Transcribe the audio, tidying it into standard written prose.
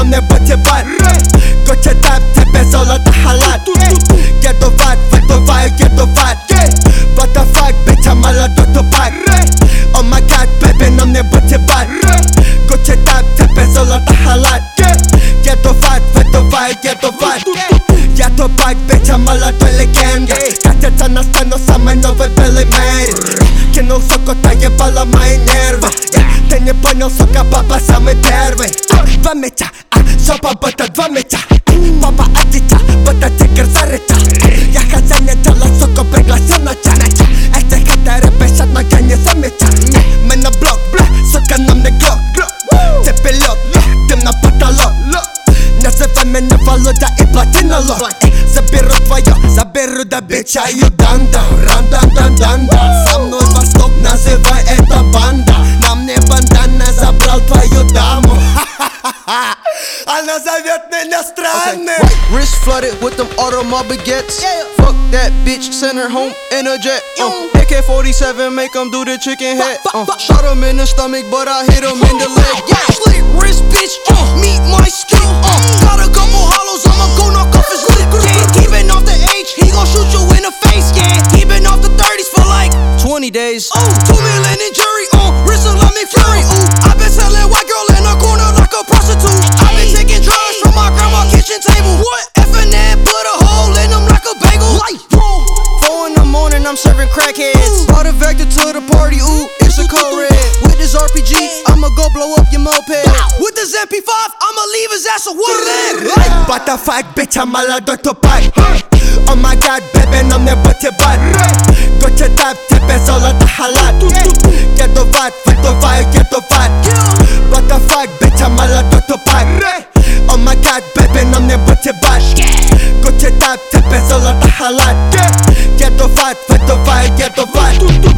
mnie będzie bar. Gocie tam, ciebie zola ta halat. Jedowat, wydowaj, jedowat. What the fuck, bitch, I'm all out to bar. Oh my god, baby, na mnie będzie bar. Gocie tam, ciebie zola ta halat. Jedowat, wydowaj, jedowat. Ja to bak, bitch, I'm all out to legenda. Kacia na sceno, same nowe były made. Kinął soko, ta jebala moje nerwy. Ty nie pojął soka, baba, same derwy. Dwa mycia, sopa, bo to dwa mycia. Baba, adzicia, bo to tyger zarycia. Ja chcę nie czala, soko, begla, sanacia. Chcę hetery, beszat, no ja nie zamycia. My na blok, soka na mnie glock. Ty pilot, tym na patalot. Nazywaj mnie waluta i platyna lot. Zabierу твоё, заберу до бича Юданда. Ранда-дан-данда. Со мной Восток, называй это банда. На мне бандана, забрал твою даму. Она зовет меня странным. Wrist flooded with them automobile baguettes. Fuck that bitch, send her home in a jet. AK-47, make him do the chicken head. Shot him in the stomach, but I hit him in the leg. Slick wrist, bitch, meet my skill. Got a couple hollows, I'ma go knock off his lip. He been off the H, he gon' shoot you in the face. He been off the 30s for like 20 days. 2 million in jury, wrist of like McFlurry. I been selling white girl in the corner like a prostitute. I been taking drugs from my grandma's kitchen table. What? F&N put a hole in them like a bagel. 4 in the morning, I'm serving crackheads. Brought a Vector to the party, it's a code red. With this RPG, I'ma go blow up your moped. With this MP5, I'ma leave his ass a wood leg. What the fuck, bitch, I'm all out to bar. Oh my god, baby, na mnie będzie bar. Gocie tam, ciebie zola ta halat. Jedowat, wydowaj, jedowat. What the fuck, bitch, I'm all out to bar. Oh my god, baby, na mnie będzie bar. Gocie tam, ciebie zola ta halat. Jedowat, wydowaj, jedowat.